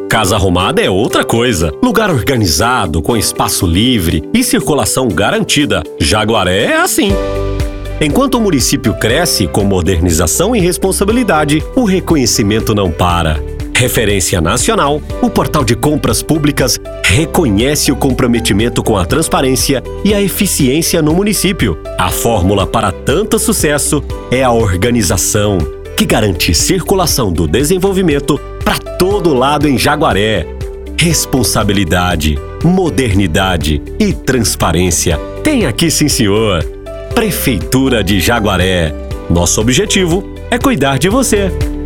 Casa arrumada é outra coisa. Lugar organizado, com espaço livre e circulação garantida. Jaguaré é assim. Enquanto o município cresce com modernização e responsabilidade, o reconhecimento não para. Referência nacional, o Portal de Compras Públicas reconhece o comprometimento com a transparência e a eficiência no município. A fórmula para tanto sucesso é a organização, que garante circulação do desenvolvimento para todo lado em Jaguaré. Responsabilidade, modernidade e transparência. Tem aqui sim, senhor. Prefeitura de Jaguaré. Nosso objetivo é cuidar de você.